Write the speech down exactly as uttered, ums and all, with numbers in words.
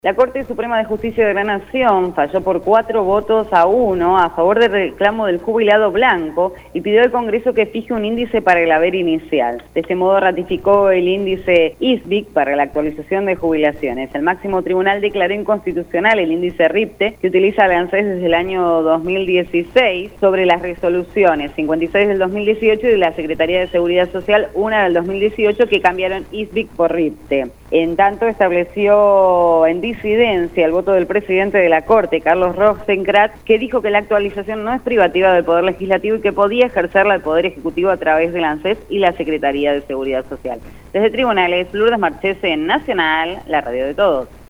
La Corte Suprema de Justicia de la Nación falló por cuatro votos a uno a favor del reclamo del jubilado blanco y pidió al Congreso que fije un índice para el haber inicial. De este modo ratificó el índice I S B I C para la actualización de jubilaciones. El máximo tribunal declaró inconstitucional el índice RIPTE que utiliza la ANSES desde el año dos mil dieciséis sobre las resoluciones cincuenta y seis del dos mil dieciocho y de la Secretaría de Seguridad Social, una del dos mil dieciocho, que cambiaron I S B I C por RIPTE. En tanto, estableció en disidencia el voto del presidente de la Corte, Carlos Rosenkrantz, que dijo que la actualización no es privativa del Poder Legislativo y que podía ejercerla el Poder Ejecutivo a través de la ANSES y la Secretaría de Seguridad Social. Desde Tribunales, Lourdes Marchese, en Nacional, la radio de todos.